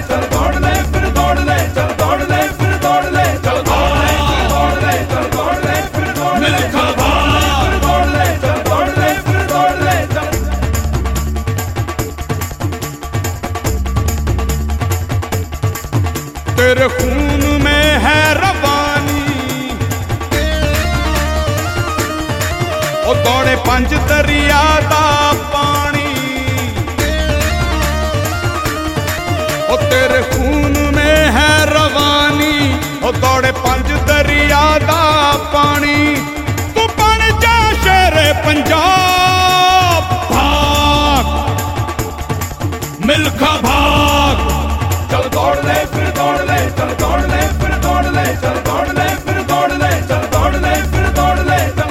चल दौड़ ले फिर दौड़ ले, चल दौड़ ले फिर दौड़ ले, चल दौड़ ले फिर दौड़ ले, चल दौड़ ले फिर दौड़ ले, चल दौड़ ले फिर दौड़ ले, चल दौड़ ले फिर दौड़ ले, चल। तेरे खून में है रवानी, ओ दौड़े पंज दरिया दा पानी, ओ तेरे खून में है रवानी, ओ दौड़े पंज दरिया दा पानी। तू बन जा शेरे पंजाब, भाग मिल्खा भाग। चल दौड़ ले फिर दौड़ ले, चल दौड़ ले फिर दौड़ ले, चल दौड़ ले फिर दौड़ ले, चल दौड़ ले फिर दौड़ ले, चल।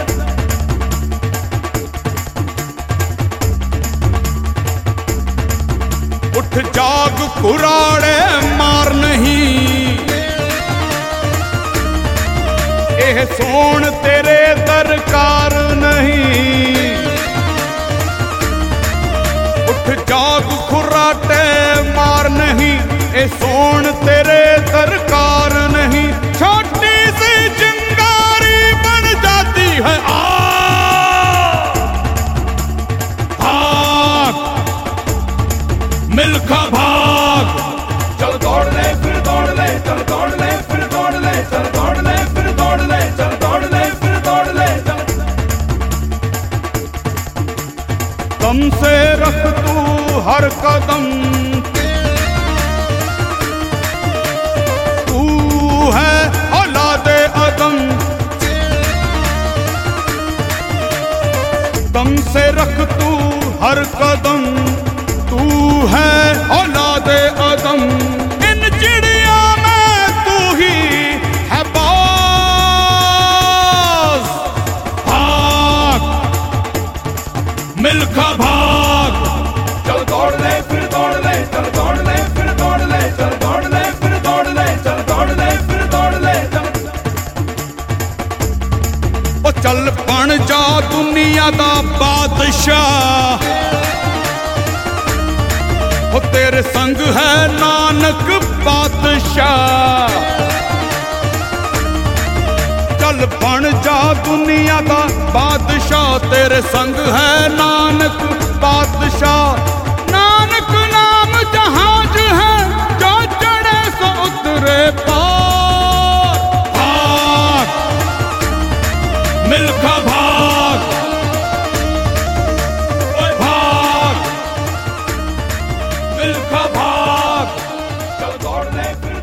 उठ जाग कुराड़े मार नहीं, एह सोन तेरे दरकार नहीं। उठ जाग कुराटे मार नहीं, ए सोन तेरे दरकार नहीं। छोटी सी चिंगारी बन जाती है आग, मिल्खा भाग। चल दौड़ ले फिर दौड़ ले, चल दौड़ ले फिर दौड़ ले, चल दौड़ ले फिर दौड़ ले, चल दौड़ ले फिर दौड़ ले, चल। दम से रख तू हर कदम, तू है औलादे आदम। दम से रख तू हर कदम, तू है औलादे आदम। इन चिड़िया में तू ही है बाज, भाग मिल्खा भाग। चल दौड़ ले फिर दौड़ ले, चल दौड़ ले फिर दौड़ ले, चल दौड़ ले फिर दौड़ ले, चल दौड़ ले फिर दौड़ ले, चल। ओ चल बन जा दुनिया दा बादशाह, ओ तेरे संग है नानक बादशाह। चल बन जा दुनिया दा बादशाह, तेरे संग है नानक बादशाह। नानक नाम जहाज है जो चढ़े सो उतरे पार, भाग मिल्खा भाग, ओए भाग मिल्खा भाग। चल दौड़ ले फिर